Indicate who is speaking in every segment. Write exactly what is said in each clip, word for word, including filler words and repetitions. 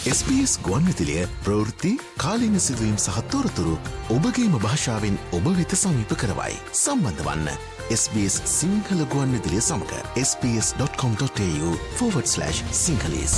Speaker 1: S B S ගුවන්විදුලිය ප්‍රවෘත්ති කාලීන සිදුවීම් සහ තොරතුරු ඔබගේම භාෂාවෙන් ඔබ වෙත සමීප කරවයි. සම්බන්ධ වන්න එස් බී එස් සිංහල ගුවන්විදුලිය සමඟ S B S dot com dot A U forward slash Sinhalese.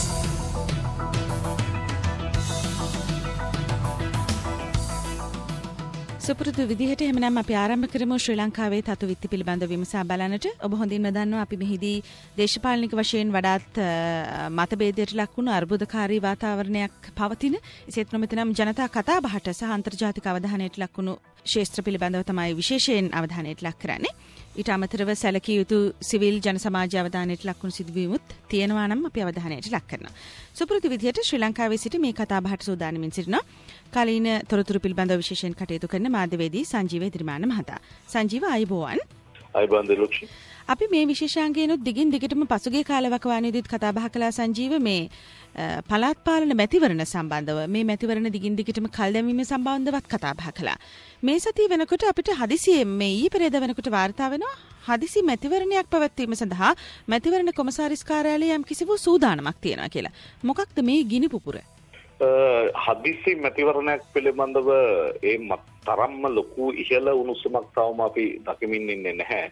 Speaker 2: සුපුරුදු විදිහට එහෙමනම් අපි ආරම්භ කරමු ශ්‍රී ලංකාවේ තතු විත්ති පිළිබඳව විමසා බලන්නට. ඔබ හොඳින්ම දන්නවා අපි මෙහිදී දේශපාලනික වශයෙන් වඩාත් මතභේදයට ලක් වුණු අර්බුදකාරී වාතාවරණයක් පවතින. එසේත් නොමැතිනම් ජනතා කතාබහට සහ අන්තර්ජාතික අවධානයට ලක් වුණු ක්ෂේත්‍ර පිළිබඳව තමයි විශේෂයෙන් අවධානයට ලක් කරන්නේ. ඊට අමතරව සැලකිය යුතු සිවිල් ජන සමාජ අවධානයට ලක් වුණු සිදුවීමුත් තියෙනවා නම් අපි අවධානයට ලක් කරනවා. සුපුරුදු විදිහට ශ්‍රී ලංකාවේ සිට මේ කතාබහට සූදානමින් සිටිනවා. කාලීන තොරතුරු පිළිබඳව විශේෂයෙන් කටයුතු කරන මාධ්‍යවේදී සංජීව ඉදිරිමාන මහතා. සංජීව ආයුබෝවන්.
Speaker 3: ආයුබෝවන් දෙලොක්ෂි.
Speaker 2: අපි මේ විශේෂාංගයනොත් දිගින් දිගටම පසුගිය කාලවකවානුවේදීත් කතා බහ කළා සංජීව මේ පළාත් පාලන මැතිවරණ සම්බන්ධව මේ මැතිවරණ දිගින් දිගටම කල් දැමීම සම්බන්ධවත් කතා බහ කළා. මේ සතිය වෙනකොට අපිට හදිසියෙන් මේ ඊ පෙරේද වෙනකොට වාර්තා වෙනවා හදිසි මැතිවරණයක් පැවැත්වීම සඳහා මැතිවරණ කොමසාරිස් කාර්යාලයේ යම් කිසි වූ සූදානමක් තියෙනවා කියලා. මොකක්ද මේ ගිනි පුපුර?
Speaker 3: හදිසි මැතිවරණයක් පිළිබඳව ඒ තරම්ම ලොකු ඉහළ උණුසුමක් තවම අපි දකිමින් ඉන්නේ නැහැ.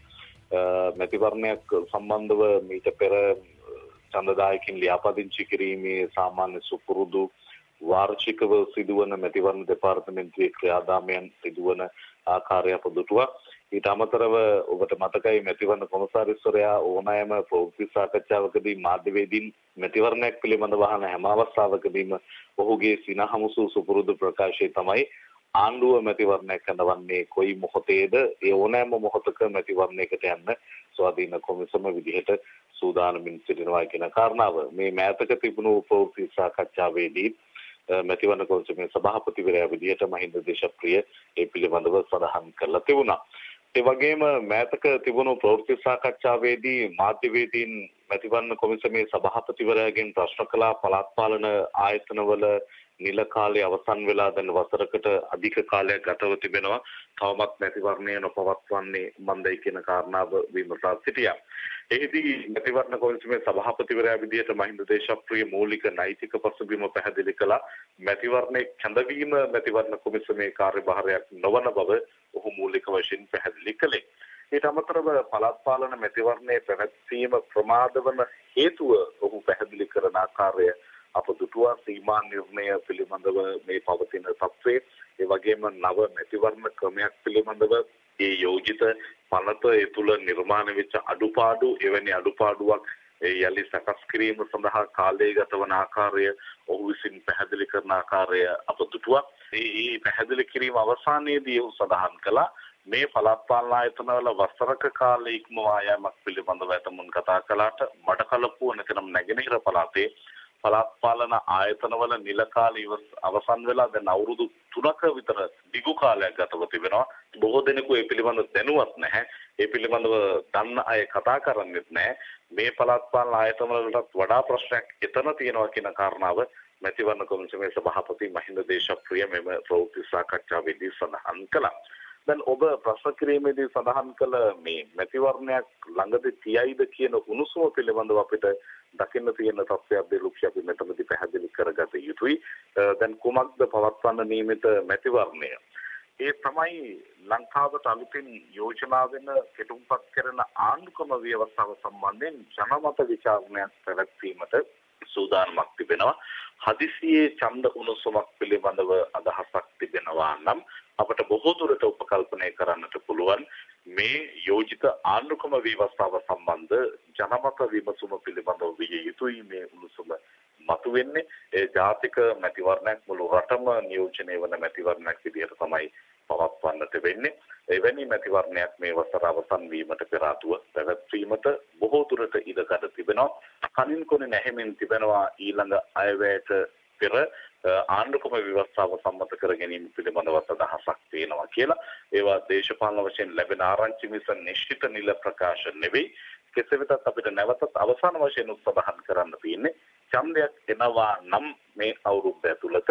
Speaker 3: මැතිවරණයක් සම්බන්ධව මීට පෙර ඡන්දදායකින් ලියාපදිංචි කිරීමේ සාමාන්‍ය සුපුරුදු වාර්ෂිකව සිදුවන මැතිවරණ දෙපාර්තමේන්තුවේ ක්‍රියාදාමයන් සිදුවන ආකාරය අප දුටුවා. ඊට අමතරව ඔබට මතකයි මැතිවරණ කොමසාරිස්වරයා ඕනෑම ප්‍රවෘත්ති සාකච්ඡාවකදී මාධ්‍යවේදීන් මැතිවරණයක් පිළිබඳව අහන හැම අවස්ථාවකදීම ඔහුගේ සිනහමුසු සුපුරුදු ප්‍රකාශය තමයි ආණ්ඩුව මැතිවරණයක් කරනවන්නේ කොයි මොහොතේද ඒ ඕනෑම මොහොතක මැතිවරණයකට යන්න ස්වාධීන කොමිසම විදිහට සූදානමින් සිටිනවා කියන කාරණාව. මේ මෑතක තිබුණු ප්‍රවෘත්ති සාකච්ඡාවේදී මැතිවරණ කොමිසමේ සභාපතිවරයා විදිහට මහින්ද දේශප්‍රිය ඒ පිළිබඳව සඳහන් කරලා තිබුණා. ඒ වගේම මෑතක තිබුණු ප්‍රවෘත්ති සාකච්ඡාවේදී මාධ්‍යවේදීන් මැතිවරණ කොමිසමේ සභාපතිවරයාගෙන් ප්‍රශ්න කළා පළාත් පාලන ආයතනවල නිල කාලය අවසන් වෙලා දැන් වසරකට අධික කාලයක් ගතව තිබෙනවා. තවමත් මැතිවරණය නොපවත්වන්නේ මන්දයි කියන කාරණාව විමසා සිටියා. එහිදී මැතිවරණ කොමිසමේ සභාපතිවරයා විදිහට මහින්ද දේශප්‍රිය මූලික නෛතික පසුබිම පැහැදිලි කළා. මැතිවරණයේ කැඳවීම මැතිවරණ කොමිසමේ කාර්යභාරයක් නොවන බව ඔහු මූලික වශයෙන් පැහැදිලි කළේ. ඊට අමතරව පළාත් පාලන මැතිවරණයේ පැවැත්වීම ප්‍රමාද වන හේතුව ඔහු පැහැදිලි කරන ආකාරය අප දුටුවා. සීමා නිර්ණය පිළිබඳව මේ පවතින තත්ත්වය, ඒ වගේම නව මැතිවරණ ක්‍රමයක් පිළිබඳව ඒ යෝජිත පනත ඒ තුළ නිර්මාණය වෙච්ච අඩුපාඩු, එවැනි අඩුපාඩුවක් ඒ යලි සකස් කිරීම සඳහා කාලය ගත වන ආකාරය ඔහු විසින් පැහැදිලි කරන ආකාරය අප දුටුවා. මේ පැහැදිලි කිරීම අවසානයේදී ඔහු සඳහන් කළා මේ පළාත් පාලන ආයතනවල වසරක කාලය ඉක්මවා යාමක් පිළිබඳව ඇතමුන් කතා කළාට මඩකලපුව නැතිනම් නැගෙනහිර පළාතේ පළාත් පාලන ආයතනවල නිල කාලය අවසන් වෙලා දැන් අවුරුදු තුනක විතර දිගු කාලයක් ගතව තිබෙනවා. බොහෝ දෙනෙකු ඒ පිළිබඳව දැනුවත් නැහැ. ඒ පිළිබඳව දන්න අය කතා කරන්නේත් නැහැ. මේ පළාත් පාලන ආයතනවලටත් වඩා ප්‍රශ්නයක් එතන තියෙනවා කියන කාරණාව මැතිවරණ කොමිසමේ සභාපති මහින්ද දේශප්‍රිය මෙම ප්‍රවෘත්ති සාකච්ඡාවේදී සඳහන් කළා. දැන් ඔබ ප්‍රශ්න කිරීමේදී සඳහන් කළ මේ මැතිවරණයක් ළඟදී තියයිද කියන උණුසුම පිළිබඳව අපිට දකින්න තියෙන තත්ත්වයක් දෙලුක්ෂ අපි මෙතනදී පැහැදිලි කරගත යුතුයි. දැන් කුමක්ද පවත්වන්න නියමිත මැතිවරණය? ඒ තමයි ලංකාවට අලුතින් යෝජනා වෙන කෙටුම්පත් කරන ආණ්ඩුක්‍රම ව්‍යවස්ථාව සම්බන්ධයෙන් ජනමත විචාරණයක් පැවැත්වීමට සූදානමක් තිබෙනවා. හදිසියේ ඡන්ද උණුසුමක් පිළිබඳව අදහසක් තිබෙනවා නම් අපට බොහෝ දුරට උපකල්පනය කරන්නට පුළුවන් මේ යෝජිත ආණ්ඩුක්‍රම ව්‍යවස්ථාව සම්බන්ධ ජනමත විමසුම පිළිබඳව විය යුතුයි. මේ උණුසුම මතුවෙන්නේ ඒ ජාතික මැතිවරණයක් මුළු රටම නියෝජනය වන මැතිවරණයක් විදිහට තමයි පවත්වන්නට වෙන්නේ. එවැනි මැතිවරණයක් මේ වසර අවසන් වීමට පෙර ආතුව පැවැත්වීමට බොහෝ දුරට ඉඩකඩ තිබෙනවා. කලින් කොනේ නැහෙමින් තිබෙනවා ඊළඟ අයවැයට පෙර ආණ්ඩුක්‍රම ව්‍යවස්ථාව සම්මත කර ගැනීම පිළිබඳව අදහසක් තියෙනවා කියලා. ඒවා දේශපාලන වශයෙන් ලැබෙන ආරංචි මිස නිශ්චිත නිල ප්‍රකාශ නෙවෙයි. කෙසේ වෙතත් අපිට නැවතත් අවසාන වශයෙන් උත්සාහ කරන්න තියෙන්නේ ඡන්දයක් එනවා නම් මේ අවුරුද්ද ඇතුළත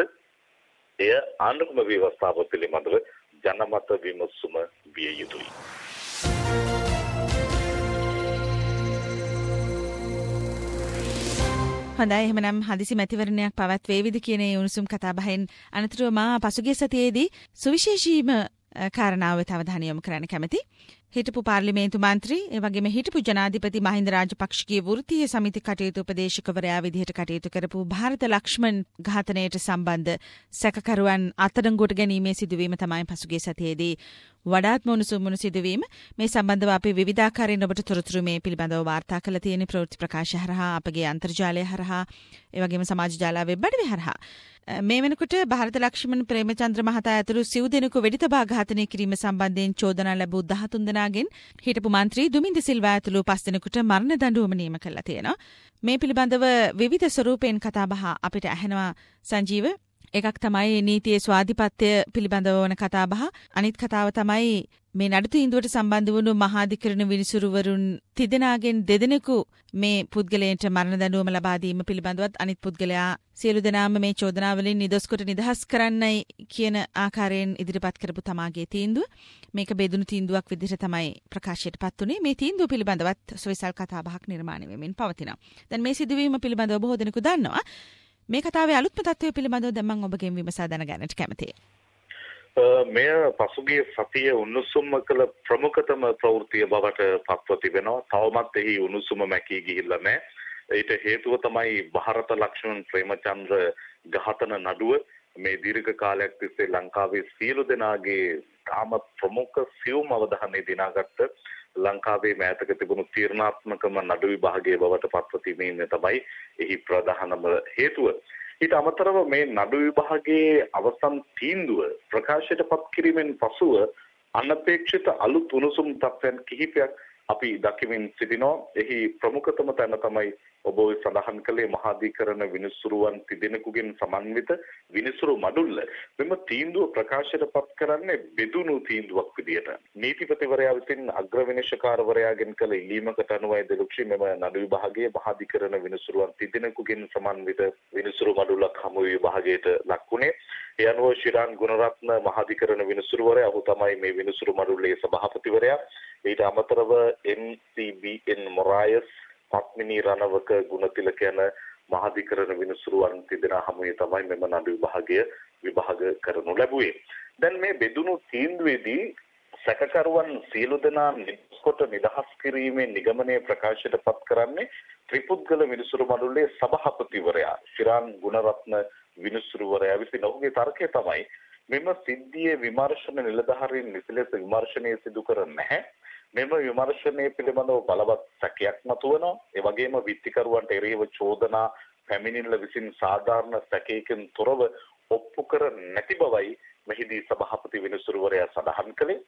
Speaker 3: එය ආණ්ඩුක්‍රම ව්‍යවස්ථාව පිළිබඳව ජනමත විමසුම විය යුතුයි.
Speaker 2: හොඳයි එහෙමනම් හදිසි මැතිවරණයක් පවත්වේවිද කියන ඒ උණුසුම් කතා බහෙන් අනතුරුව මා පසුගිය සතියේදී සුවිශේෂීම කාරණාව වෙත අවධානය යොමු කරන්න කැමැති. හිටපු පාර්ලිමේන්තු මන්ත්‍රී ඒ වගේම හිටපු ජනාධිපති මහින්ද රාජපක්ෂගේ වෘත්තීය සමිති කටයුතු උපදේශකවරයා විදිහට කටයුතු කරපු ಭಾರತ ලක්ෂ්මන් ඝාතනයට සම්බන්ධ සැකකරුවන් අත්අඩංගුවට ගැනීමේ සිදුවීම තමයි පසුගිය සතියේදී වඩාත්ම උණුසුම් වුණු සිදුවීම. මේ සම්බන්ධව අපි විවිධාකාරයෙන් ඔබට තොරතුරු මේ පිළිබඳව වාර්තා කළ තියෙන ප්‍රවෘත්ති ප්‍රකාශ හරහා අපගේ අන්තර්ජාලය හරහා ඒ වගේම සමාජ ජාල වෙබ් අඩවි හරහා මේ වෙනකොට ಭಾರತ ලක්ෂ්මන් ප්‍රේමචන්ද්‍ර මහතා ඇතුළු සිව් දෙනෙකු වෙඩිතබා ඝාතනය කිරීම සම්බන්ධයෙන් චෝදනා ලැබූ දහතුන් දෙනාගෙන් හිටපු මන්ත්‍රී දුමින්ද සිල්වා ඇතුළු පස් දෙනෙකුට මරණ දඬුවම නියම කළා තියෙනවා. මේ පිළිබඳව විවිධ ස්වරූපයෙන් කතාබහ අපිට ඇහෙනවා සංජීව. එකක් තමයි නීතියේ ස්වාධිපත්‍ය පිළිබඳව වන කතාබහ. අනිත් කතාව තමයි මේ නඩු තීන්දුවට සම්බන්ධ වුණු මහාධිකරණ විනිසුරුවරුන් තිදෙනාගෙන් දෙදෙනෙකු මේ පුද්ගලයන්ට මරණ දඬුවම ලබා දීම පිළිබඳවත් අනිත් පුද්ගලයා සියලු දෙනාම මේ චෝදනාවලින් නිදොස් කොට නිදහස් කරන්නයි කියන ආකාරයෙන් ඉදිරිපත් කරපු තමාගේ තීන්දුව. මේක බෙදුණු තීන්දුවක් විදිහට තමයි ප්‍රකාශයට පත් වුණේ. මේ තීන්දුව පිළිබඳවත් සොයිසල් කතාබහක් නිර්මාණය වෙමින් පවතිනවා. දැන් මේ සිදුවීම පිළිබඳව බොහෝ දෙනෙකු දන්නවා. මේ කතාවේ අලුත්ම තත්ත්වය පිළිබඳව දැන් මම ඔබගෙන් විමසා දැනගන්නට කැමතියි.
Speaker 3: මෙය පසුගිය සතිය උණුසුම්ම කළ ප්‍රමුඛතම ප්‍රවෘත්තිය බවට පත්ව තිබෙනවා. තවමත් එහි උණුසුම මැකී ගිහිල්ලා නැහැ. ඊට හේතුව තමයි ಭಾರತ ලක්ෂ්මන් ප්‍රේමචන්ද්‍ර ඝාතන නඩුව. මේ දීර්ඝ කාලයක් තිස්සේ ලංකාවේ සියලු දෙනාගේ තාම ප්‍රමුඛ සියුම් අවධානය දිනාගත්ත ලංකාවේ මෑතක තිබුණු තීරණාත්මකම නඩු විභාගයේ බවට පත්ව තිබීම තමයි එහි ප්‍රධානම හේතුව. ඊට අමතරව මේ නඩු විභාගයේ අවසන් තීන්දුව ප්‍රකාශයට පත් කිරීමෙන් පසුව අනපේක්ෂිත අලුත් උණුසුම් තත්ත්වයන් කිහිපයක් අපි දකිමින් සිටිනවා. එහි ප්‍රමුඛතම තැන තමයි ඔබ සඳහන් කළේ මහාධිකරණ විනිසුරුවන් තිදෙනෙකුගෙන් සමන්විත විනිසුරු මඩුල්ල. මෙම තීන්දුව ප්‍රකාශයට පත් කරන්නේ බෙදුණු තීන්දුවක් විදියට. නීතිපතිවරයා විසින් අග්‍ර විනිශ්චයකාරවරයාගෙන් කළ ඉල්ලීමකට අනුවයි දෙලොක්ෂි මෙම නඩු විභාගයේ මහාධිකරණ විනිසුරුවන් තිදෙනෙකුගෙන් සමන්විත විනිසුරු මඩුල්ලක් හමු විභාගයට ලක් වුණේ. ඒ අනුව ශිරාන් ගුණරත්න මහාධිකරණ විනිසුරුවරයා ඔහු තමයි මේ විනිසුරු මඩුල්ලේ සභාපතිවරයා. ඊට අමතරව එම් සී බී එන් මොරායස් පත්මිනී රණවක ගුණතිලක යන මහාධිකරණ විනිසුරුවන් තිදෙනා හමුවේ තමයි මෙම නඩු විභාගය විභාග කරනු ලැබුවේ. දැන් මේ බෙදුණු තීන්දුවේදී සැකකරුවන් සියලු දෙනා නිදොස්කොට නිදහස් කිරීමේ නිගමනය ප්‍රකාශයට පත් කරන්නේ ත්‍රිපුද්ගල විනිසුරු මඩුල්ලේ සභාපතිවරයා ශිරාන් ගුණරත්න විනිසුරුවරයා විසින්. ඔහුගේ තර්කය තමයි මෙම සිද්ධියේ විමර්ශන නිලධාරීන් නිසලෙස විමර්ශනය සිදු කර නැහැ. මෙම විමර්ශනය පිළිබඳව බලවත් සැකයක් මතුවනවා. ඒ වගේම විත්තිකරුවන්ට එරෙහිව චෝදනා පැමිණිල්ල විසින් සාධාරණ සැකයකින් තොරව ඔප්පු කර නැති බවයි මෙහිදී සභාපති විනිසුරුවරයා සඳහන් කළේ.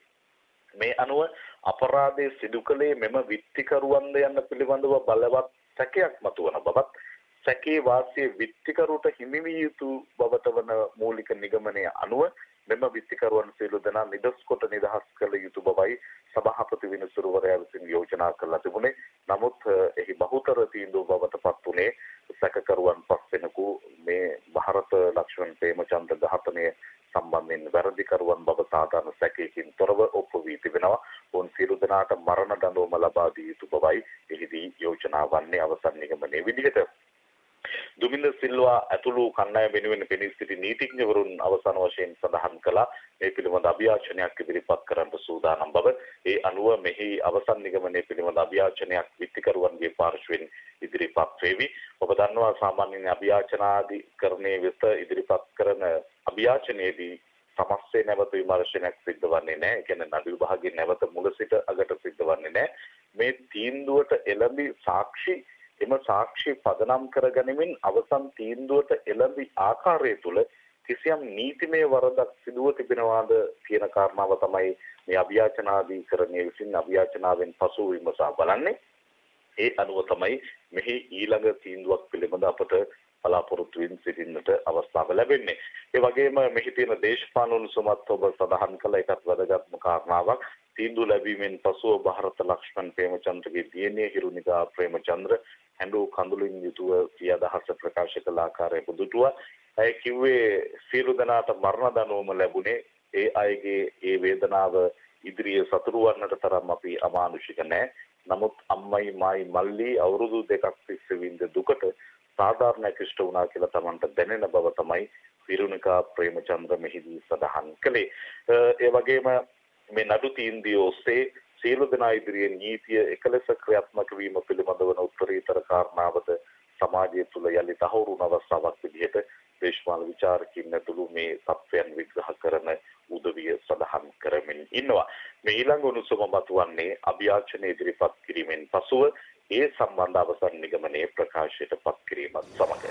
Speaker 3: මේ අනුව අපරාධයේ සිදු කළේ මෙම විත්තිකරුවන්ද යන්න පිළිබඳව බලවත් සැකයක් මතුවන බවත් සැකේ වාසිය විත්තිකරුට හිමි විය යුතු බවට වන මූලික නිගමනය අනුව මෙම විත්තිකරුවන් සියලු දෙනා නිදොස් කොට නිදහස් කළ යුතු බවයි සභාපති විනිසුරුවරයා විසින් යෝජනා කරලා තිබුණේ. නමුත් එහි බහුතර තීන්දුව බවට පත් වුණේ සැකකරුවන් පස් දෙනෙකු මේ ಭಾರತ ලක්ෂ්මන් ප්‍රේමචන්ද්‍ර ඝාතනය සම්බන්ධයෙන් වැරදිකරුවන් බව සාධාරණ සැකයකින් තොරව ඔප්පු වී තිබෙනවා. ඔවුන් සියලු දෙනාට මරණ දඬුවම ලබා දිය යුතු බවයි එහිදී යෝජනා වන්නේ අවසන් නිගමනයේ විදිහට. දුමින්ද සිල්වා ඇතුළු කණ්ඩායම වෙනුවෙන් පෙනී සිටි නීතිඥවරුන් අවසන් වශයෙන් සඳහන් කළා මේ පිළිබඳ අභියාචනයක් ඉදිරිපත් කරන්න සූදානම් බව. ඒ අනුව මෙහි අවසන් නිගමනයේ පිළිබඳ අභියාචනයක් විත්තිකරුවන්ගේ පාර්ශ්වයෙන් ඉදිරිපත් වේවි. ඔබ දන්නවා සාමාන්‍යයෙන් අභියාචනාධිකරණයේ වෙත ඉදිරිපත් කරන අභියාචනයේදී සමස්තේ නැවත විමර්ශනයක් සිද්ධ වන්නේ නැහැ. ඒ කියන්නේ නඩු විභාගයේ නැවත මුල සිට අගට සිද්ධ වන්නේ නැහැ. මේ තීන්දුවට එළඹි සාක්ෂි එම සාක්ෂි පදනම් කරගනිමින් අවසන් තීන්දුවට එළඹි ආකාරය තුළ කිසියම් නීතිමය වරදක් සිදුව තිබෙනවාද කියන කාරණාව තමයි මේ අභියාචනාධිකරණය විසින් අභියාචනාවෙන් පසු විමසා බලන්නේ. ඒ අනුව තමයි මෙහි ඊළඟ තීන්දුවක් පිළිබඳ අපට බලාපොරොත්තු වෙමින් සිටින්නට අවස්ථාව ලැබෙන්නේ. ඒ වගේම මෙහි තියෙන දේශපාලන උණුසුමත් ඔබ සඳහන් කළ එකත් වැදගත්ම කාරණාවක්. තීන්දුව ලැබීමෙන් පසුව ಭಾರತ ලක්ෂ්මන් ප්‍රේමචන්ද්‍රගේ දියණිය හිරුනිකා ප්‍රේමචන්ද්‍ර හැඬු කඳුලින් යුතුව සිය අදහස ප්‍රකාශ කළ ආකාරය පුදුටුවා. ඇය කිව්වේ සියලු දෙනාට මරණ දඬුවම ලැබුණේ ඒ අයගේ ඒ වේදනාව ඉදිරියේ සතුරු වන්නට තරම් අපි අමානුෂික නැහැ. නමුත් අම්මයි මායි මල්ලි අවුරුදු දෙකක් තිස්සේ විඳ දුකට සාධාරණයක් ඉෂ්ට වුණා කියලා Tamanට දැනෙන බව තමයි විරුණිකා ප්‍රේමචන්ද්‍ර මෙහිදී සඳහන් කළේ. ඒ වගේම මේ නඩු තීන්දුව ඔස්සේ සියලු දෙනා ඉදිරියේ නීතිය එකලෙස ක්‍රියාත්මක වීම පිළිබඳව උත්තරීතර කාරණාවද සමාජය තුළ යලි තහවුරු වන අවස්ථාවක් විදිහට දේශපාලන විචාරකින් ඇතුළු මේ තත්ත්වයන් විග්‍රහ කරන උදවිය සඳහන් කරමින් ඉන්නවා. මේ ඊළඟ උණුසුම මතුවන්නේ අභියාචන ඉදිරිපත් කිරීමෙන් පසුව ඒ සම්බන්ධ අවසන් නිගමනයේ ප්‍රකාශයට පත් කිරීමත් සමග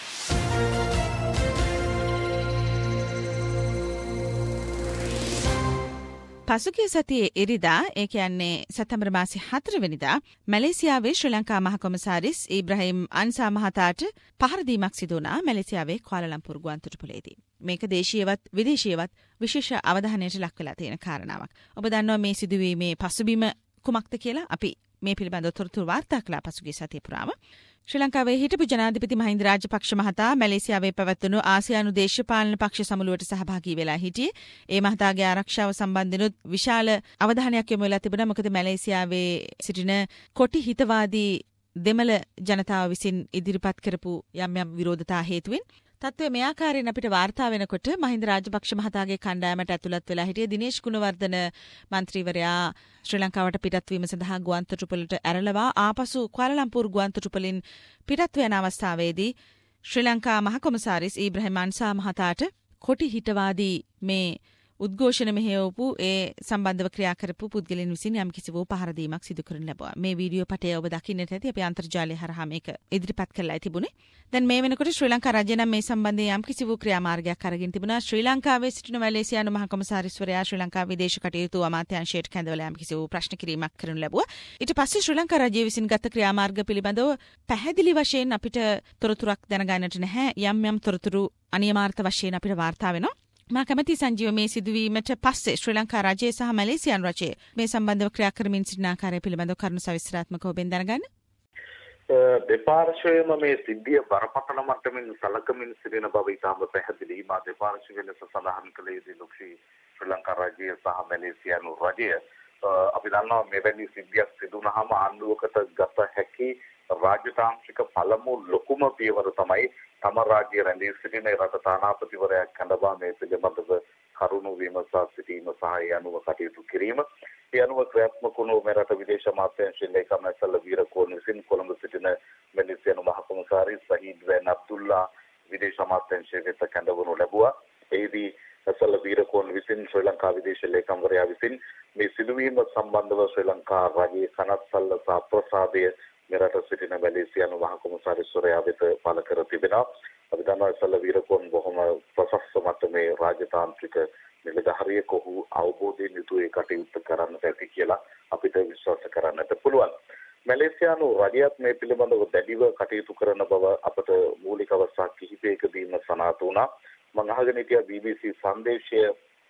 Speaker 2: පසුගිය සතියේ ඉරිදා ඒ කියන්නේ සැප්තැම්බර් මාසේ හතර වෙනිදා මැලේසියාවේ ශ්‍රී ලංකා මහ කොමසාරිස් ඉබ්‍රහීම් අන්සා මහතාට පහර දීමක් සිදු වුණා මැලේසියාවේ කුආලාලම්පුර් ගුවන්තොටුපළේදී. මේක දේශීයවත් විදේශීයවත් විශේෂ අවධානයට ලක් වෙලා තියෙන කාරණාවක්. ඔබ දන්නවා මේ සිදුවීමේ පසුබිම කුමක්ද කියලා? අපි මේ පිළිබඳව තොරතුරු වාර්තා කළා පසුගිය සතිය පුරාම. ශ්‍රී ලංකාවේ හිටපු ජනාධිපති මහින්ද රාජපක්ෂ මහතා මැලේසියාවේ පැවැත්වුණු ආසියානු දේශපාලන පක්ෂ සමුළුවට සහභාගී වෙලා හිටියේ. ඒ මහතාගේ ආරක්ෂාව සම්බන්ධනොත් විශාල අවධානයක් යොමු වෙලා තිබුණා. මොකද මැලේසියාවේ සිටින කොටි හිතවාදී දෙමළ ජනතාව විසින් ඉදිරිපත් කරපු යම් යම් විරෝධතා හේතුවෙන් තත්ත්වය මේ ආකාරයෙන් අපිට වාර්තා වෙනකොට මහින්ද රාජපක්ෂ මහතාගේ කණ්ඩායමට ඇතුළත් වෙලා හිටිය දිනේෂ් ගුණවර්ධන මන්ත්‍රීවරයා ශ්‍රී ලංකාවට පිටත් වීම සඳහා ගුවන්තොටුපළට ඇරලවා ආපසු කුආලාලම්පුර් ගුවන්තොටුපළින් පිටත් වෙන අවස්ථාවේදී ශ්‍රී ලංකා මහ කොමසාරිස් ඉබ්‍රහීම් අන්සා මහතාට කොටි හිතවාදී මේ උද්ඝෝෂණ මෙහෙයවපු ඒ සම්බන්ධව ක්‍රියා කරපු පුද්ගලයන් විසින් යම් කිසි වූ පහර දීමක් සිදු කරන ලැබුවා. මේ වීඩියෝ පටය ඔබ දකින්නට ඇති. අපි අන්තර්ජාලය හරහා මේක ඉදිරිපත් කරලා තිබුණේ. දැන් මේ වෙනකොට ශ්‍රී ලංකා රජය නම් මේ සම්බන්ධයෙන් යම් කිසි වූ ක්‍රියාමාර්ගයක් අරගෙන තිබුණා. ශ්‍රී ලංකාවේ සිටින මැලේසියානු මහ කොමසාරිස්වරයා ශ්‍රී ලංකා විදේශ කටයුතු අමාත්‍යාංශයට කැඳවලා යම් කිසි වූ ප්‍රශ්න කිරීමක් කරනු ලැබුවා. ඊට පස්සේ ශ්‍රී ලංකා රජය විසින් ගත ක්‍රියාමාර්ග පිළිබඳව පැහැදිලි වශයෙන් අපිට තොරතුරක් දැනගන්නට නැහැ. යම් යම් තොරතුරු අනියමාර්ථ වශයෙන් අපිට වාර්තා වෙනවා. මා කැමති සංජීව මේ සිදුවීමට පස්සේ ශ්‍රී ලංකා රජය සහ මැලේසියානු රජය මේ සම්බන්ධව ක්‍රියා කරමින් සිටින ආකාරය පිළිබඳව කරුණු සවිස්තරාත්මකව ඔබෙන් දැනගන්න.
Speaker 3: දෙපාර්ශ්වයම මේ සිද්ධිය බරපතල මට්ටමින් සලකමින් සිටින බව ඉතාම පැහැදිලි. මා දෙපාර්ශ්ව ලෙස සඳහන් කළේදී ලොක්ෂී ශ්‍රී ලංකා රජය සහ මැලේසියානු රජය අපි දන්නවා මෙවැනි සිද්ධියක් සිදු වුණාම ආණ්ඩුවකට ගත හැකි රාජතාන්ත්‍රික පළමු ලොකුම පියවර තමයි තම රාජ්‍ය රැඳී සිටින රට තානාපතිවරයා කැඳවා මේ පිළිබඳව කරුණු විමසා සිටීම සහ ඒ අනුව කටයුතු කිරීම. ඒ අනුව ක්‍රියාත්මක වුණු මෙරට විදේශ අමාත්‍යාංශයේ ලේකම් ඇසල වීරකෝන් විසින් කොළඹ සිටින මැලේසියානු මහ කොමසාරිස් සහීඩ් වෑන් අබ්දුල්ලා විදේශ අමාත්‍යාංශයේ වෙත කැඳවනු ලැබුවා. එෙහිදී ඇසල වීරකෝන් විසින් ශ්‍රී ලංකා විදේශ ලේකම්වරයා විසින් මේ සිදුවීම සම්බන්ධව ශ්‍රී ලංකා රජයේ කනස්සල්ල සහ ප්‍රසාදය මෙරට සිටින මැලේසියානු මහ කොමසාරිස්වරයා වෙත පළ කර තිබෙනවා. අපි දන්නවා ඇසල වීරකෝන් බොහොම ප්‍රශස්ත මට්ටමේ රාජතාන්ත්‍රික නිලධාරියෙකු ඔහු අවබෝධයෙන් යුතුව ඒ කටයුත්ත කරන්නට ඇති කියලා අපිට විශ්වාස කරන්නට පුළුවන්. මැලේසියානු රජයත් මේ පිළිබඳව දැඩිව කටයුතු කරන බව අපට මූලික අවස්ථා කිහිපයකදීම සනාථ වුණා. මම අහගෙන හිටියා බී බී සී සංදේශය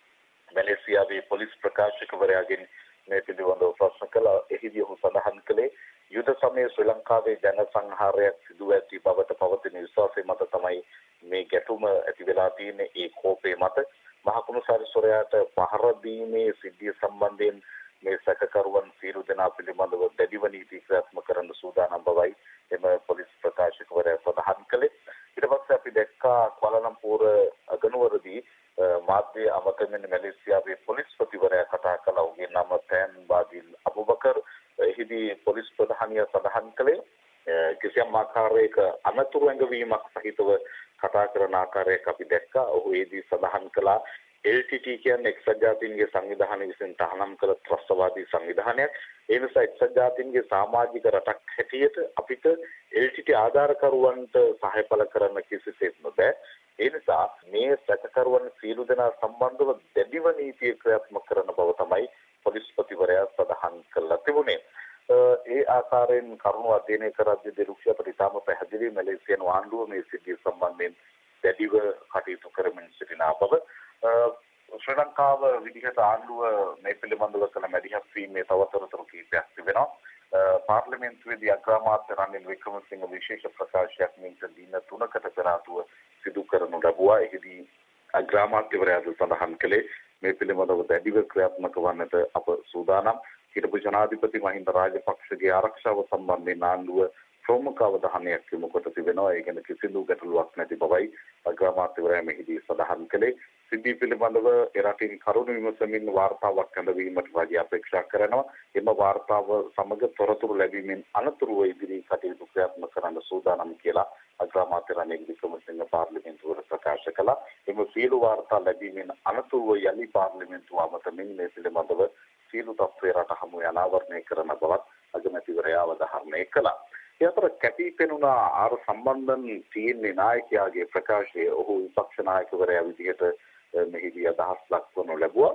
Speaker 3: මැලේසියාවේ පොලිස් ප්‍රකාශකවරයාගෙන් මේ පිළිබඳව ප්‍රශ්න කළා. එහිදී ඔහු සඳහන් කළේ යුද සමයේ ශ්‍රී ලංකාවේ ජන සංහාරයක් සිදු ඇති බවට පවතින විශ්වාසය මත තමයි මේ ගැටුම ඇති වෙලා තියෙන්නේ. ඒ කෝපය මත මහ කොමසාරිස්වරයාට පහර දීමේ සිද්ධිය සම්බන්ධයෙන් මේ සැකකරුවන් සියලු දෙනා පිළිබඳව දැඩිව නීති ක්‍රියාත්මක කරන්න සූදානම් බවයි එම පොලිස් ප්‍රකාශකවරයා සඳහන් කළේ. ඊට පස්සේ අපි දැක්කා කුආලාලම්පුර අගනුවරදී මාධ්‍ය අමතමින් මැලේසියාවේ පොලිස්පතිවරයා කතා කළා. ඔහුගේ නම තෑන් බාදිල් අබුබකර්. එහිදී පොලිස් ප්‍රධානියා සඳහන් කළේ කිසියම් ආකාරයක අනතුරු ඇඟවීමක් සහිතව කතා කරන ආකාරයක් අපි දැක්කා. ඔහු ඒදී සඳහන් කළා එල් ටී ටී කියන්නේ එක්සත් ජාතීන්ගේ සංවිධානය විසින් තහනම් කළ ත්‍රස්තවාදී සංවිධානයක්. ඒ නිසා එක්සත් ජාතීන්ගේ සමාජික රටක් හැටියට අපිට එල් ටී ටී ආධාරකරුවන්ට සහාය පළ කරන්න කිසිසේත්ම බෑ. ඒ නිසා මේ සැකකරුවන් සියලු දෙනා සම්බන්ධව දැඩිව නීතිය ක්‍රියාත්මක කරන බව තමයි පොලිස්පතිවරයා සඳහන් කළා තිබුණේ. ඒ ආකාරයෙන් කරුණු අධ්‍යයනය කරද්දී දිරුක්ෂ ප්‍රතිතාම පැහැදිලි මැලේසියානු ආණ්ඩුව මේ සිද්ධිය සම්බන්ධයෙන් දැඩිව කටයුතු කරමින් සිටින බව. ශ්‍රී ලංකාව විදිහට ආණ්ඩුව මේ පිළිබඳව කළ මැදිහත් වීමේ තවතරතුරු කීපයක් තිබෙනවා. පාර්ලිමේන්තුවේදී අග්‍රාමාත්‍ය රනිල් වික්‍රමසිංහ විශේෂ ප්‍රකාශයක් මින්ට දින තුනකට පෙර ආතුව සිදු කරනු ලැබුවා. එහිදී අග්‍රාමාත්‍යවරයාද සඳහන් කළේ මේ පිළිබඳව දැඩිව ක්‍රියාත්මක වන්නට අප සූදානම්. හිටපු ජනාධිපති මහින්ද රාජපක්ෂගේ ආරක්ෂාව සම්බන්ධයෙන් ආණ්ඩුව ප්‍රමුඛ අවධානයක් යොමු කොට තිබෙනවා. ඒ කියන්නේ කිසිදු ගැටලුවක් නැති බවයි අග්‍රාමාත්‍යවරයා මෙහිදී සඳහන් කළේ. සිද්ධිය පිළිබඳව එරටින් කරුණු විමසමින් වාර්තාවක් ඇඳවීමට රජය අපේක්ෂා කරනවා. එම වාර්තාව සමග තොරතුරු ලැබීමෙන් අනතුරුව ඉදිරි කටයුතු ක්‍රියාත්මක කරන්න සූදානම් කියලා අග්‍රාමාත්‍ය රනිල් වික්‍රමසිංහ පාර්ලිමේන්තුවට ප්‍රකාශ කළා. එම සියලු වාර්තා ලැබීමෙන් අනතුරුව යලි පාර්ලිමේන්තුව අමතමින් මේ පිළිබඳව සියලු තත්ත්වය රට හමු අනාවරණය කරන බවත් අගමැතිවරයා අවධාරණය කළා. ඒ අතර කැපී පෙනුණ ආර සම්බන්ධන් තියෙන්නේ නායකයාගේ ප්‍රකාශය ඔහු විපක්ෂ නායකවරයා විදිහට මෙහිදී අදහස් දක්වනු ලැබුවා.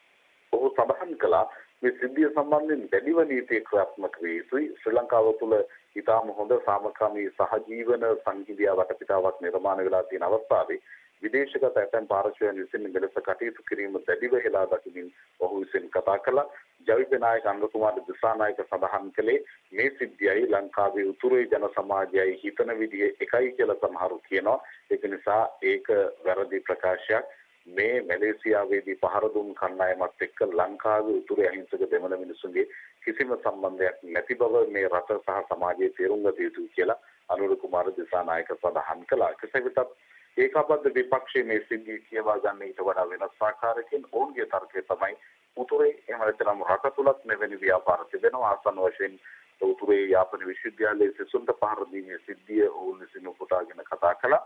Speaker 3: ඔහු සඳහන් කළා මේ සිද්ධිය සම්බන්ධයෙන් දැඩිව නීතිය ක්‍රියාත්මක විය යුතුයි. ශ්‍රී ලංකාව තුළ ඉතාම හොඳ සාමකාමී සහජීවන සංහිඳියා වටපිටාවක් නිර්මාණය වෙලා තියෙන අවස්ථාවේ විදේශගත ඇතැම් පාර්ශ්වයන් විසින් මෙලෙස කටයුතු කිරීම දැඩිව හෙලා දකිමින් ඔහු විසින් කතා කළා. ජවිප නායක අනුරකුමාර දිසානායක සඳහන් කළේ මේ සිද්ධියයි ලංකාවේ උතුරේ ජන සමාජයයි හිතන විදිය එකයි කියලා සමහරු කියනවා. ඒක නිසා ඒක වැරදි ප්‍රකාශයක්. මේ මැලේසියාවේදී පහර දුන් කණ්ඩායමත් එක්ක ලංකාවේ උතුරේ අහිංසක දෙමළ මිනිසුන්ගේ කිසිම සම්බන්ධයක් නැති බව මේ රට සහ සමාජයේ තේරුම් ගත යුතුයි කියලා අනුරකුමාර දිසානායක සඳහන් කළා. කෙසේ වෙතත් ඒකාබද්ධ විපක්ෂයේ මේ සිද්ධිය කියවා ගන්න ඊට වඩා වෙනස් ආකාරයකින් ඔවුන්ගේ තර්කය තමයි උතුරේ එහෙම නැත්නම් රට තුලත් මෙවැනි ව්‍යාපාර තිබෙනවා. ආසන්න වශයෙන් උතුරේ යාපන විශ්වවිද්‍යාලයේ සිසුන්ට පහර දීමේ සිද්ධිය ඔවුන් විසින් උපුටාගෙන කතා කළා.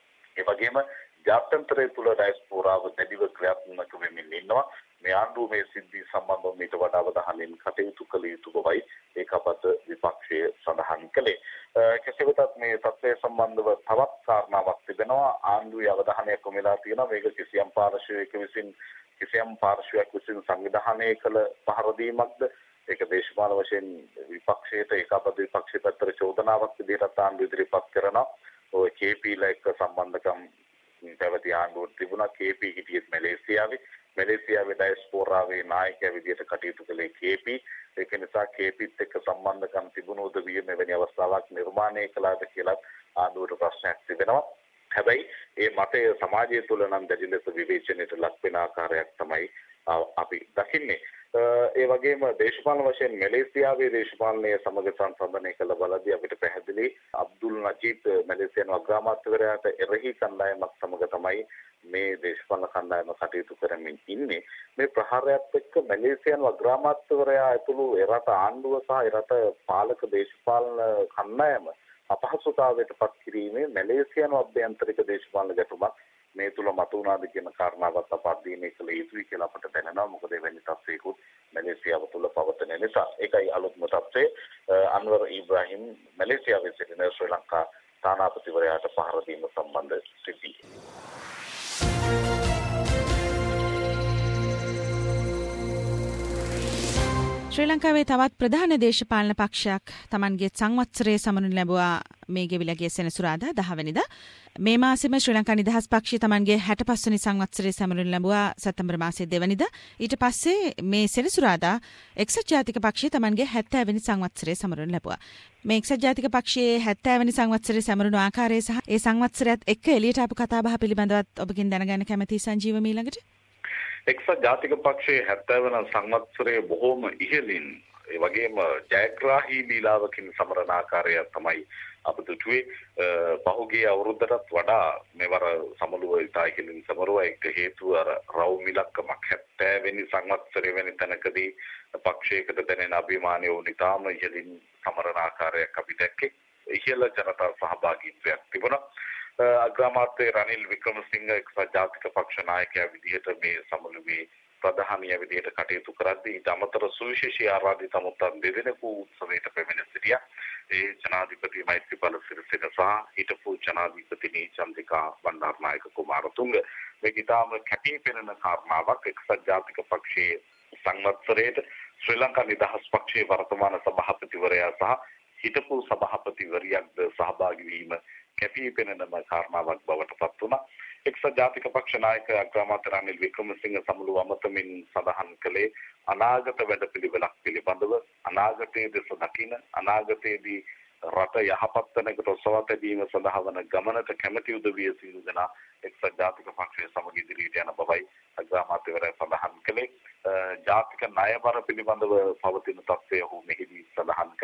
Speaker 3: ඒ වගේම ජාත්‍යන්තරයේ තුල ඩයස්පෝරාව දැඩිව ක්‍රියාත්මක වෙමින් ඉන්නවා. මේ ආණ්ඩුව මේ සිද්ධිය සම්බන්ධව ඊට වඩා අවධානයෙන් කටයුතු කළ යුතු බවයි ඒකාබද්ධ විපක්ෂයේ සඳහන් කළේ. කෙසේ වෙතත් මේ තත්ත්වය සම්බන්ධව තවත් කාරණාවක් තිබෙනවා. ආණ්ඩුවේ අවධානයක් යොමු වෙලා තියෙනවා. මේක කිසියම් පාර්ශ්වයක විසින් කිසියම් පාර්ශ්වයක් විසින් සංවිධානය කළ පහර දීමක්ද? ඒක දේශපාලන වශයෙන් විපක්ෂයට ඒකාබද්ධ විපක්ෂයේ පැත්තට චෝදනාවක් විදිහට ආණ්ඩුව ඉදිරිපත් කරනවා. ඔය කේපීලා එක්ක සම්බන්ධකම් පැවති ආණ්ඩුවක් තිබුණා. කේපී හිටියෙත් මැලේසියාවේ. මැලේසියාවේ ඩයස්පෝරාවේ නායකයා විදිහට කටයුතු කළේ කේපී. ඒක නිසා කේපීත් එක්ක සම්බන්ධකම් තිබුණ උදවිය මෙවැනි අවස්ථාවක් නිර්මාණය කළාද කියලා ආණ්ඩුවට ප්‍රශ්නයක් තිබෙනවා. හැබැයි මේ මතය සමාජය තුළ නම් දැඩි ලෙස විවේචනයට ලක් වෙන ආකාරයක් තමයි අපි දකින්නේ. ඒ වගේම දේශපාලන වශයෙන් මැලේසියාවේ දේශපාලනය සමග සංසන්දනය කළ බලදී අපිට පැහැදිලි අබ්දුල් නජීබ් මැලේසියානු අග්‍රාමාත්‍යවරයාට එරෙහි කණ්ඩායමක් සමග තමයි මේ දේශපාලන කණ්ඩායම කටයුතු කරමින් ඉන්නේ. මේ ප්‍රහාරයත් එක්ක මැලේසියානු අග්‍රාමාත්‍යවරයා ඇතුළු එරට ආණ්ඩුව සහ එරට පාලක දේශපාලන කණ්ඩායම අපහසුතාවයට පත් කිරීමේ මැලේසියානු අභ්‍යන්තරික දේශපාලන ගැටුමක් මේ තුල මතුවනාද කියන කාරණාවත් අප අධ්‍යයනය කළ යුතුයි කියලා අපට දැනෙනවා. මොකද එවැනි තත්ත්වයකුත් මැලේසියාව තුළ පවතින නිසා. ඒකයි අලුත්ම තත්ත්වය. අන්වර් ඉබ්‍රාහිම් මැලේසියාවේ සිටින ශ්‍රී ලංකා තානාපතිවරයාට පහර දීම සම්බන්ධ සිද්ධිය.
Speaker 2: ශ්‍රී ලංකාවේ තවත් ප්‍රධාන දේශපාලන පක්ෂයක් තමන්ගේ සංවත්සරයේ සමනු ලැබුවා මේ ගෙවිලගේ සෙනසුරාදා දහ වෙනිදා. මේ මාසෙම ශ්‍රී ලංකා නිදහස් පක්ෂය තමන්ගේ හැටපස් වෙනි සංවත්සරයේ සමනු ලැබුවා සැප්තැම්බර් මාසයේ දෙවනිදා. ඊට පස්සේ මේ සෙනසුරාදා එක්සත් ජාතික පක්ෂය තමන්ගේ හැත්තෑ වෙනි සංවත්සරයේ සමනු ලැබුවා. මේ එක්සත් ජාතික පක්ෂයේ හැත්තෑ වෙනි සංවත්සරයේ සමරුණු ආකාරය සහ ඒ සංවත්සරයත් එක්ක එළියට ආපු කතාබහ පිළිබඳවත් ඔබකින් දැනගන්න කැමැතියි සංජීව මීළඟට.
Speaker 3: එක්සත් ජාතික පක්ෂයේ හැත්තෑ වන සංවත්සරයේ බොහෝම ඉහළින් ඒ වගේම ජයග්‍රාහී ලීලාවකින් සමරන ආකාරය තමයි අප දුටුවේ. පහුගිය අවුරුද්දටත් වඩා මෙවර සමළුව ඉතා ඉහළින් සමරුවා. ඒක හේතුව අර රවුම් ඉලක්කමක් හැත්තෑ වෙනි සංවත්සරය වෙනි තැනකදී පක්ෂයකට දැනෙන අභිමානය වුණ ඉතාම ඉහළින් සමරන ආකාරයක් අපි දැක්කේ. ඉහළ ජනතා සහභාගීත්වයක් තිබුණා. අග්‍රාමාත්‍ය රනිල් වික්‍රමසිංහ එක්සත් ජාතික පක්ෂ නායකයා විදිහට මේ සමුළුවේ ප්‍රධානිය විදිහට කටයුතු කරද්දී ඊට අමතර සුවිශේෂී ආරාධිත අමුත්තන් දෙදෙනෙකු උත්සවයට පැමිණ සිටියා. ඒ ජනාධිපති මෛත්‍රීපාල සිරිසේන සහ හිටපු ජනාධිපතිනි චන්ද්‍රිකා බණ්ඩාරනායක කුමාරතුංග. මේක ඉතාම කැපී පෙනෙන කාරණාවක්. එක්සත් ජාතික පක්ෂයේ සංවත්සරයේට ශ්‍රී ලංකා නිදහස් පක්ෂයේ වර්තමාන සභාපතිවරයා සහ හිටපු සභාපතිවරියක්ද සහභාගී වීම කැපී පෙනෙනම කාරණාවක් බවට පත් වුණා. එක්සත් ජාතික පක්ෂ නායක අග්‍රාමාත්‍ය රනිල් වික්‍රමසිංහ සමුළුව අමතමින් සඳහන් කළේ අනාගත වැඩපිළිවෙලක් පිළිබඳව අනාගතයේ දෙස දකින අනාගතයේදී රට යහපත් තැනකට ඔසවා තැබීම සඳහා වන ගමනට කැමැති උදවිය සියලු දෙනා එක්සත් ජාතික පක්ෂයේ සමග ඉදිරියට යන බවයි අග්‍රාමාත්‍යවරයා සඳහන් කළේ. ජාතික ණය බර පිළිබඳව පවතින තත්ත්වය ඔහු මෙහිදී සඳහන් කළා.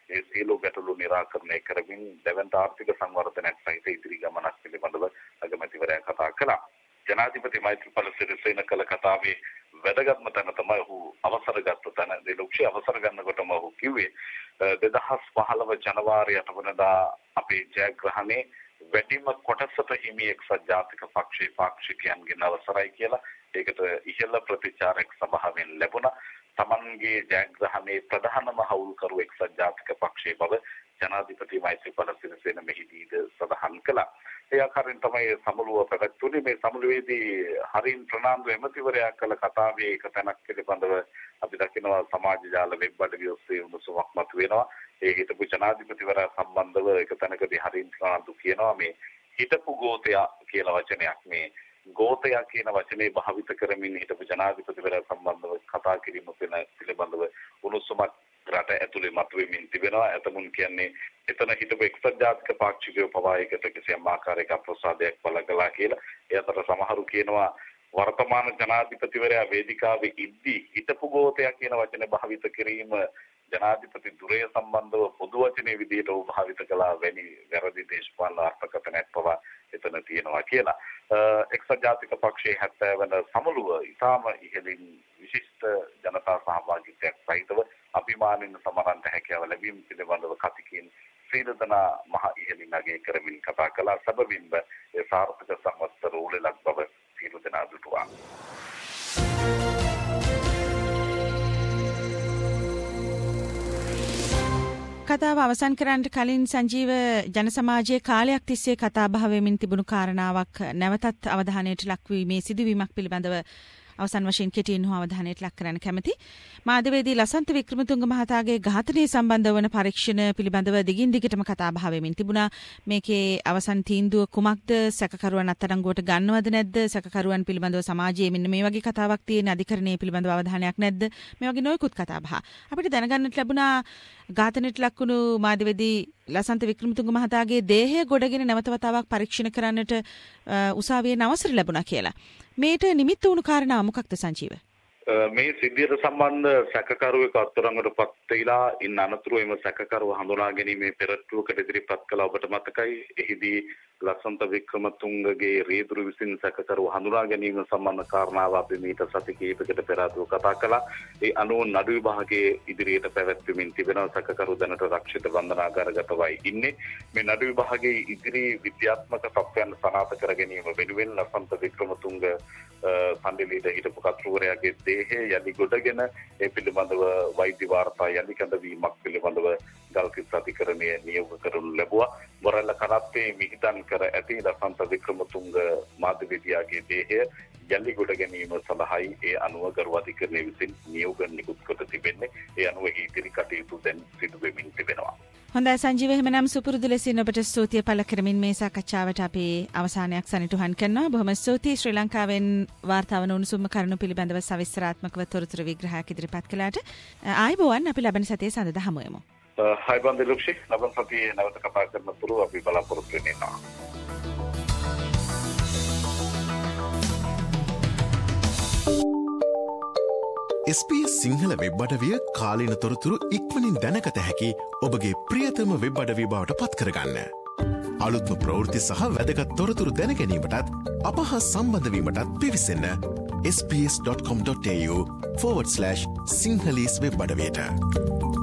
Speaker 3: ඒ සියලු ගැටලු निराකරණය කරමින් දෙවන්ත ආර්ථික සංවර්ධනයක් සහිත ඉදිරි ගමනක් පිළිබඳව අගමැතිවරයා කතා කළා. ජනාධිපති මෛත්‍රීපාල සිරිසේන කළ කතාවේ වැදගත්ම තැන තමයි ඔහු අවසර ගත්ත තැන. දෙලොක්ෂේ අවසර ගන්නකොටම ඔහු කිව්වේ දෙදහස් පහළොව ජනවාරි අට වෙනිදා අපේ ජයග්‍රහණේ වැඩිම කොටසට හිමි එක්සත් ජාතික පක්ෂයේ පාක්ෂිකයන්ගෙන් අවසරයි කියලා. ඒකට ඉහළ ප්‍රතිචාරයක් සභාවෙන් ලැබුණා. තමන්ගේ ජයග්‍රහණයේ ප්‍රධානම හවුල්කරු එක්සත් ජාතික පක්ෂයේ බව ජනාධිපති මෛත්‍රීපාල සිරිසේන මෙහිදීද සඳහන් කළා. ඒ ආකාරයෙන් තමයි සමුළුව පැවැත්වුණේ. මේ සමුළුවේදී හරින් ප්‍රනාන්දු එමතිවරයා කළ කතාවේ එක තැනක් පිළිබඳව අපි දකිනවා සමාජ ජාල වෙබ් අඩවි ඔස්සේ උණුසුමක් මතුවෙනවා. ඒ හිටපු ජනාධිපතිවරයා සම්බන්ධව එක තැනකදී හරින් ප්‍රනාන්දු කියනවා මේ හිටපු ගෝතයා කියලා වචනයක් මේ ගෝතයා කියන වචනේ භාවිත කරමින් හිටපු ජනාධිපතිවරයා සම්බන්ධව කතා කිරීම පිළිබඳව උණුසුමක් රට ඇතුලේ මතුවෙමින් තිබෙනවා. එතමුන් කියන්නේ එතන හිටපු එක්සත් ජාතික පාක්ෂිකයෝ පවා එකට කිසියම් ආකාරයක අප්‍රසාදයක් පළ කළා කියලා. ඒ අතර සමහරු කියනවා වර්තමාන ජනාධිපතිවරයා වේදිකාවේ ඉද්දී හිටපු ගෝතයා කියන වචනේ භාවිත කිරීම ජනාධිපති දුරය සම්බන්ධව පොදු වචනේ විදිහට උ භාවිත කළා වැනි වැරදි දේශපාලන අර්ථකථනයක් පවා එතන තියෙනවා කියලා. එක්සත් ජාතික පක්ෂයේ හැත්තෑ වන සමුළුව ඉතාම ඉහළින් විශිෂ්ට ජනතා සහභාගීත්වයක් සහිතව අභිමානින් සමරන්ට හැකියාව ලැබීම පිළිබඳව කතිකින් ශ්‍රීදනා මහ ඉහළින් අගය කරමින් කතා කළා. සබවින්ම ඒ සාර්ථක සම්වත්සර උළෙලක් බව සියලු දෙනා දුටුවා.
Speaker 2: කතාව අවසන් කරන්නට කලින් සංජීව ජන සමාජයේ කාලයක් තිස්සේ කතා බහ වෙමින් තිබුණු කාරණාවක් නැවතත් අවධානයට ලක්වීමේ සිදුවීමක් පිළිබඳව අවසන් වශයෙන් කෙටියෙන් හෝ අවධානයට ලක් කරන්න කැමැති. මාධ්‍යවේදී ලසන්ත වික්‍රමතුංග මහතාගේ ඝාතනය සම්බන්ධ වන පරීක්ෂණ පිළිබඳව දිගින් දිගටම කතා බහ වෙමින් තිබුණා. මේකේ අවසන් තීන්දුව කුමක්ද? සැකකරුවන් අත්අඩංගුවට ගන්නවද නැද්ද? සැකකරුවන් පිළිබඳව සමාජයේ මෙන්න මේ වගේ කතාවක් තියෙන අධිකරණයේ පිළිබඳව අවධානයක් නැද්ද? මේ වගේ නොයෙකුත් කතා බහ. අපිට දැනගන්නට ලැබුණා ඝාතනයට ලක්වුණු මාධ්‍යවේදී ලසන්ත වික්‍රමතුංග මහතාගේ දේහය ගොඩගෙන නැවත වතාවක් පරීක්ෂණ කරන්නට උසාවියෙන් අවසර ලැබුණා කියලා. මේට නිමිත්ත වුණු කාරණා මොකක්ද සංජීව?
Speaker 3: මේ සිද්ධියට සම්බන්ධ සැකකරුවෙකු අත්අඩංගුවට පත් වෙලා ඉන්න අනතුරු එම සැකකරුව හඳුනා ගැනීමේ පෙරටුවකට ඉදිරිපත් කළ ඔබට මතකයි. එහිදී ලසන්ත වික්‍රමතුංගගේ රියදුරු විසින් සැකකරුව හඳුනා ගැනීම සම්බන්ධ කාරණාව අපි මීට සති කිහිපයකට පෙර ආතුව කතා කළා. ඒ අනුව නඩු විභාගයේ ඉදිරියට පැවැත්වෙමින් තිබෙනවා. සැකකරු දැනට රක්ෂිත බන්ධනාගාරගතවයි ඉන්නේ. මේ නඩු විභාගයේ ඉදිරි විද්‍යාත්මක තත්ත්වයන් සනාථ කර ගැනීම වෙනුවෙන් ලසන්ත වික්‍රමතුංග සම්දිලීට හිටපු කතුරුවරයාගේ දේහය යලි ගොඩගෙන ඒ පිළිබඳව වෛද්‍ය වාර්තා යලි කැඳවීමක් පිළිබඳව ගල්කිස්ස අධිකරණය නියෝග කරනු ලැබුවා. මොරල්ල කරත්තේ මිහිදන් කර ඇති ලසන්ත වික්‍රමතුංග මාධ්‍යවේදියාගේ දේහය යලි ගොඩ ගැනීම සඳහායි ඒ අනුව ගරු අධිකරණය විසින් නියෝග නිකුත් කොට තිබෙන්නේ. ඒ අනුව ඉදිරි කටයුතු දැන් සිදු වෙමින් තිබෙනවා.
Speaker 2: හොඳයි සංජීව, එහෙමනම් සුපුරුදු ලෙසින් ඔබට ස්තුතිය පළ කරමින් මේ සාකච්ඡාවට අපි අවසානයක් සනිටුහන් කරනවා. බොහොම ස්තුතියි ශ්‍රී ලංකාවෙන් වාර්තා වන උණුසුම් කරුණු පිළිබඳව සවිස්තරාත්මකව තොරතුරු විග්‍රහයක් ඉදිරිපත් කළාට. ආයුබෝවන්, අපි ලබන සතියේ සඳහා හමු වෙමු.
Speaker 3: හයි බන්දි ලුක්ෂි, ලබන සතියේ නැවත කතා කරන තුරු අපි බලාපොරොත්තු වෙනවා.
Speaker 1: S B S Sinhala web අඩවිය කාලීන තොරතුරු ඉක්මනින් දැනගත හැකි ඔබගේ ප්‍රියතම වෙබ් අඩවිය බවට පත් කරගන්න. අලුත්ම ප්‍රවෘත්ති සහ වැදගත් තොරතුරු දැනගැනීමටත් අප හා සම්බන්ධ වීමටත් පිවිසන්න S B S dot com dot AU forward slash Sinhalese web අඩවියට.